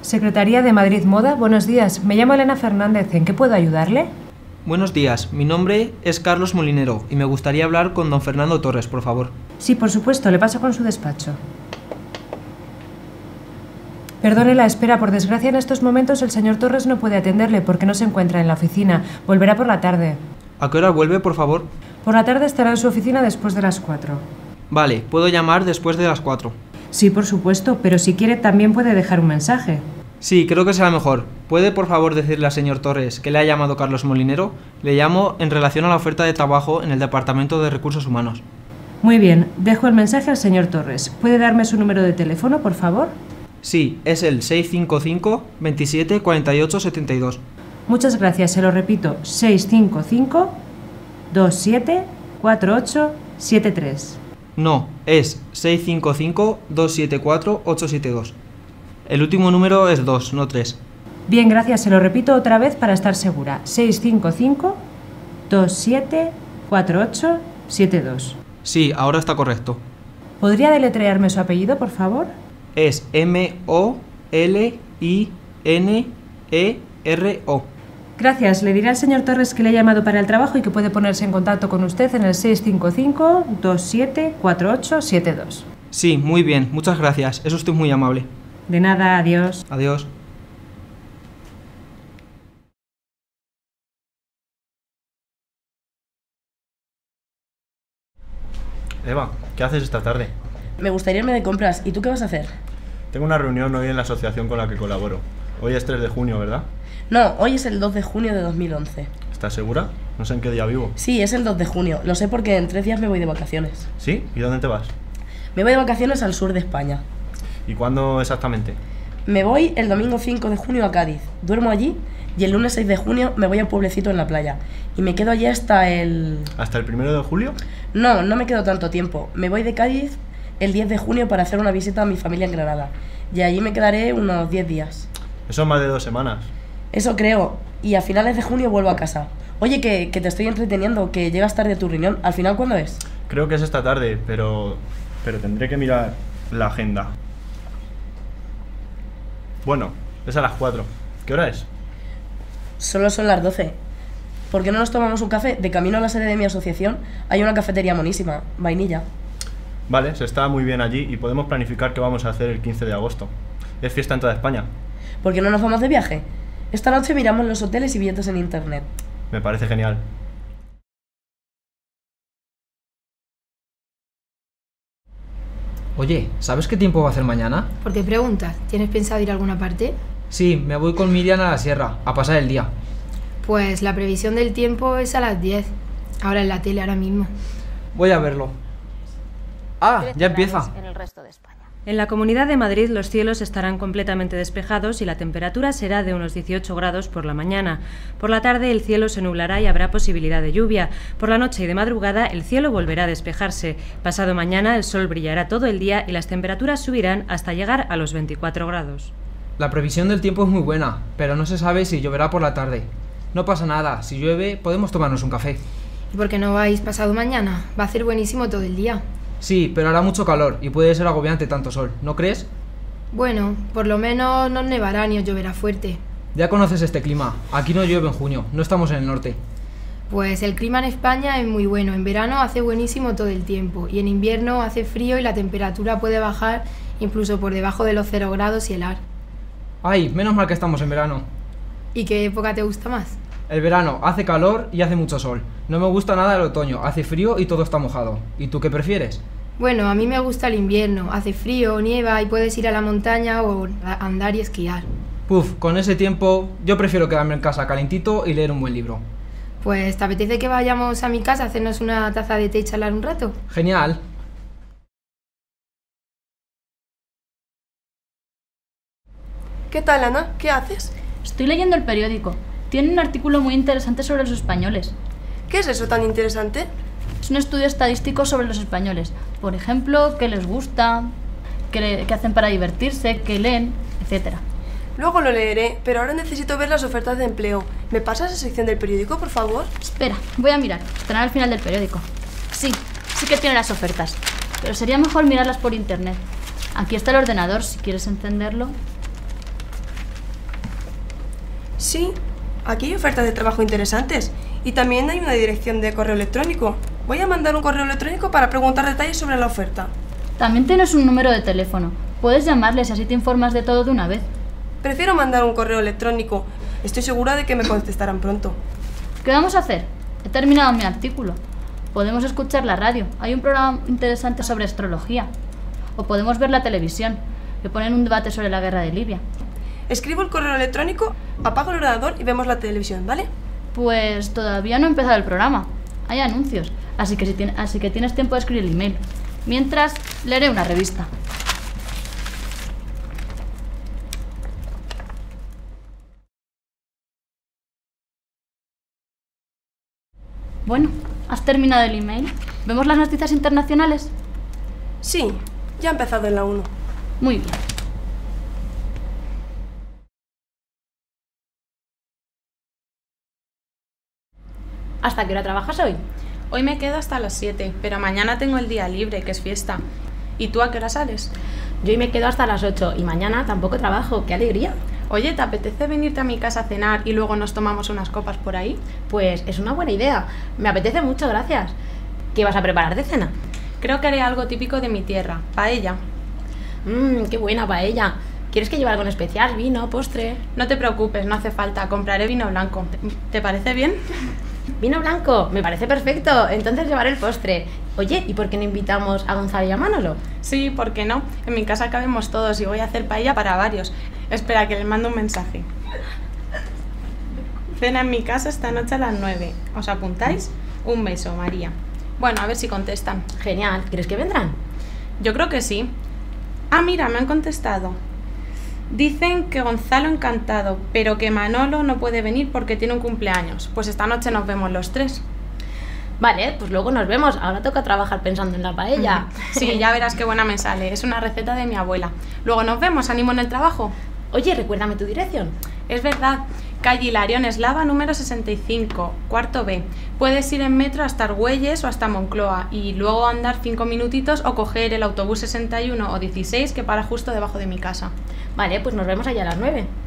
Secretaría de Madrid Moda, buenos días. Me llamo Elena Fernández. ¿En qué puedo ayudarle? Buenos días, mi nombre es Carlos Molinero y me gustaría hablar con don Fernando Torres, por favor. Sí, por supuesto, le paso con su despacho. Perdone la espera, por desgracia en estos momentos el señor Torres no puede atenderle porque no se encuentra en la oficina. Volverá por la tarde. ¿A qué hora vuelve, por favor? Por la tarde estará en su oficina después de las 4. Vale, puedo llamar después de las 4. Sí, por supuesto, pero si quiere también puede dejar un mensaje. Sí, creo que será mejor. ¿Puede por favor decirle al señor Torres que le ha llamado Carlos Molinero? Le llamo en relación a la oferta de trabajo en el Departamento de Recursos Humanos. Muy bien, dejo el mensaje al señor Torres. ¿Puede darme su número de teléfono, por favor? Sí, es el 655 27 48 72. Muchas gracias, se lo repito, 655 27 48 73. No, es 655 274 872. El último número es 2, no 3. Bien, gracias, se lo repito otra vez para estar segura. 655 27 48 72. Sí, ahora está correcto. ¿Podría deletrearme su apellido, por favor? Es M-O-L-I-N-E-R-O. Gracias, le diré al señor Torres que le he llamado para el trabajo y que puede ponerse en contacto con usted en el 655 27 48 72. Sí, muy bien, muchas gracias, es usted muy amable. De nada, adiós. Adiós. Eva, ¿qué haces esta tarde? Me gustaría irme de compras. ¿Y tú qué vas a hacer? Tengo una reunión hoy en la asociación con la que colaboro. Hoy es 3 de junio, ¿verdad? No, hoy es el 2 de junio de 2011. ¿Estás segura? No sé en qué día vivo. Sí, es el 2 de junio. Lo sé porque en 3 días me voy de vacaciones. ¿Sí? ¿Y dónde te vas? Me voy de vacaciones al sur de España. ¿Y cuándo exactamente? Me voy el domingo 5 de junio a Cádiz. Duermo allí y el lunes 6 de junio me voy a un pueblecito en la playa. Y me quedo allí hasta el... ¿Hasta el 1 de julio? No me quedo tanto tiempo. Me voy de Cádiz el 10 de junio para hacer una visita a mi familia en Granada. Y allí me quedaré unos 10 días. Eso es más de 2 semanas. Eso creo. Y a finales de junio vuelvo a casa. Oye, que te estoy entreteniendo, que llegas tarde a tu reunión. ¿Al final cuándo es? Creo que es esta tarde, pero tendré que mirar la agenda. Bueno, es a las 4. ¿Qué hora es? Solo son las 12. ¿Por qué no nos tomamos un café? De camino a la sede de mi asociación hay una cafetería monísima, vainilla. Vale, se está muy bien allí y podemos planificar qué vamos a hacer el 15 de agosto. Es fiesta en toda España. ¿Por qué no nos vamos de viaje? Esta noche miramos los hoteles y billetes en internet. Me parece genial. Oye, ¿sabes qué tiempo va a hacer mañana? ¿Por qué preguntas? ¿Tienes pensado ir a alguna parte? Sí, me voy con Miriam a la sierra, a pasar el día. Pues la previsión del tiempo es a las 10. Ahora en la tele, ahora mismo. Voy a verlo. ¡Ah, ya empieza! En el resto de España. En la Comunidad de Madrid los cielos estarán completamente despejados y la temperatura será de unos 18 grados por la mañana. Por la tarde el cielo se nublará y habrá posibilidad de lluvia. Por la noche y de madrugada el cielo volverá a despejarse. Pasado mañana el sol brillará todo el día y las temperaturas subirán hasta llegar a los 24 grados. La previsión del tiempo es muy buena, pero no se sabe si lloverá por la tarde. No pasa nada, si llueve podemos tomarnos un café. ¿Y por qué no vais pasado mañana? Va a ser buenísimo todo el día. Sí, pero hará mucho calor y puede ser agobiante tanto sol, ¿no crees? Bueno, por lo menos no nevará ni os lloverá fuerte. Ya conoces este clima, aquí no llueve en junio, no estamos en el norte. Pues el clima en España es muy bueno. En verano hace buenísimo todo el tiempo y en invierno hace frío y la temperatura puede bajar incluso por debajo de los 0 grados y helar. Ay, menos mal que estamos en verano. ¿Y qué época te gusta más? El verano hace calor y hace mucho sol. No me gusta nada el otoño, hace frío y todo está mojado. ¿Y tú qué prefieres? Bueno, a mí me gusta el invierno. Hace frío, nieva y puedes ir a la montaña o andar y esquiar. Puf, con ese tiempo yo prefiero quedarme en casa calentito y leer un buen libro. Pues, ¿te apetece que vayamos a mi casa a hacernos una taza de té y charlar un rato? Genial. ¿Qué tal, Ana? ¿Qué haces? Estoy leyendo el periódico. Tiene un artículo muy interesante sobre los españoles. ¿Qué es eso tan interesante? Es un estudio estadístico sobre los españoles. Por ejemplo, qué les gusta, qué hacen para divertirse, qué leen, etc. Luego lo leeré, pero ahora necesito ver las ofertas de empleo. ¿Me pasas esa sección del periódico, por favor? Espera, voy a mirar. Estarán al final del periódico. Sí que tiene las ofertas. Pero sería mejor mirarlas por internet. Aquí está el ordenador, si quieres encenderlo. Sí, aquí hay ofertas de trabajo interesantes y también hay una dirección de correo electrónico. Voy a mandar un correo electrónico para preguntar detalles sobre la oferta. También tienes un número de teléfono. Puedes llamarles y así te informas de todo de una vez. Prefiero mandar un correo electrónico. Estoy segura de que me contestarán pronto. ¿Qué vamos a hacer? He terminado mi artículo. Podemos escuchar la radio. Hay un programa interesante sobre astrología. O podemos ver la televisión, que ponen un debate sobre la guerra de Libia. Escribo el correo electrónico, apago el ordenador y vemos la televisión, ¿vale? Pues todavía no ha empezado el programa. Hay anuncios, así que tienes tiempo de escribir el email. Mientras, leeré una revista. Bueno, ¿has terminado el email? ¿Vemos las noticias internacionales? Sí, ya ha empezado en la 1. Muy bien. ¿Hasta qué hora trabajas hoy? Hoy me quedo hasta las 7, pero mañana tengo el día libre, que es fiesta. ¿Y tú a qué hora sales? Yo hoy me quedo hasta las 8 y mañana tampoco trabajo. ¡Qué alegría! Oye, ¿te apetece venirte a mi casa a cenar y luego nos tomamos unas copas por ahí? Pues es una buena idea. Me apetece mucho, gracias. ¿Qué vas a preparar de cena? Creo que haré algo típico de mi tierra, paella. ¡Qué buena paella! ¿Quieres que lleve algo en especial? ¿Vino, postre? No te preocupes, no hace falta. Compraré vino blanco. ¿Te parece bien? ¿Vino blanco? Me parece perfecto. Entonces llevaré el postre. Oye, ¿y por qué no invitamos a Gonzalo y a Manolo? Sí, ¿por qué no? En mi casa cabemos todos y voy a hacer paella para varios. Espera, que les mando un mensaje. Cena en mi casa esta noche a las 9. ¿Os apuntáis? Un beso, María. Bueno, a ver si contestan. Genial. ¿Crees que vendrán? Yo creo que sí. Ah, mira, me han contestado. Dicen que Gonzalo encantado, pero que Manolo no puede venir porque tiene un cumpleaños. Pues esta noche nos vemos los 3. Vale, pues luego nos vemos. Ahora toca trabajar pensando en la paella. Sí, ya verás qué buena me sale. Es una receta de mi abuela. Luego nos vemos, ánimo en el trabajo. Oye, recuérdame tu dirección. Es verdad, calle Hilarión Eslava número 65, cuarto B. Puedes ir en metro hasta Argüelles o hasta Moncloa y luego andar 5 minutitos o coger el autobús 61 o 16 que para justo debajo de mi casa. Vale, pues nos vemos allá a las 9.